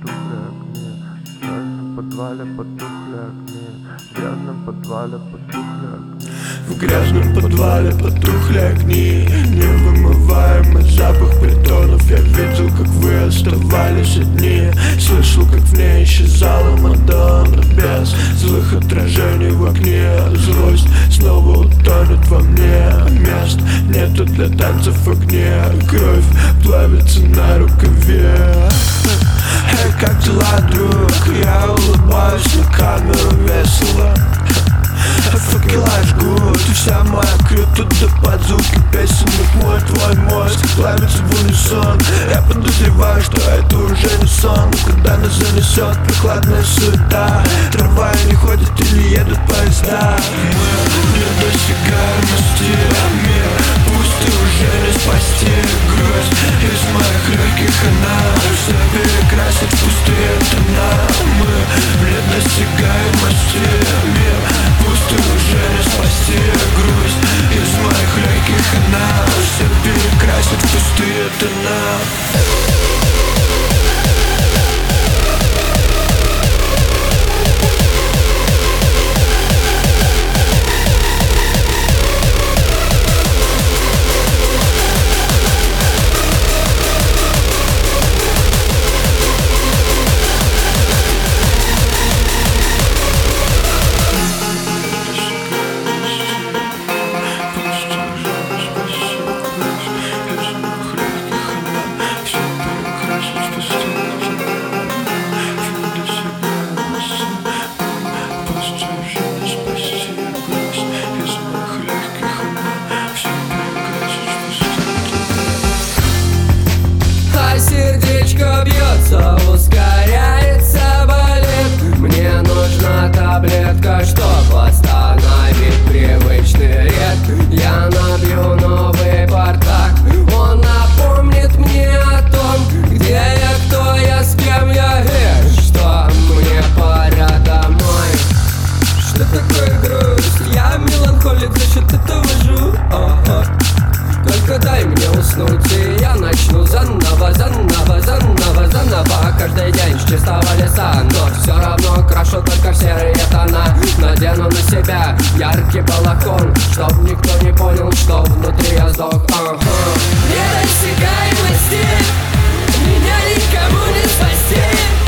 потухли огни, в грязном подвале потухли огни, в грязном подвале потухли огни. В грязном подвале потухли огни, невымываемый запах притонов. Я видел, как вы оставались одни, слышал, как в ней исчезала Мадонна без злых отражений в окне. Злость снова утонет во мне, мест нету для танцев в огне. Кровь плавится на рукаве. Эй, как дела, друг? Я улыбаюсь на камеру весело. Fuck your life good. Ты вся моя крю, туда под звуки песенных. Мой твой мозг плавится в унисон. Я подозреваю, что это уже не сон. Куда нас занесет прохладная суета? Трава не ходит или едут поезда. Мы не достигаемости. Мир пусть ты уже не спасти. Грусть из моих легких, она все перекрасит в пустые тона. Мы в недосягаемости. Мир пусть ты уже не спасти. Грусть из моих легких, она все перекрасит в пустые тона. Сердечко бьется, ускоряется, болит. Мне нужна таблетка, чтоб остановить привычный ритм. Я набью новый бардак, он напомнит мне о том, где я, кто я, с кем я и что мне пора домой. Что такое грусть? Я меланхолик, за счет этого живу. Только дай мне уснуть, и я начну заново, заново, заново, заново. Каждый день с чистого леса, но все равно крашу только в серые тона. Надену на себя яркий балахон, чтоб никто не понял, что внутри я сдох. Недосягаемости меня никому не спасти.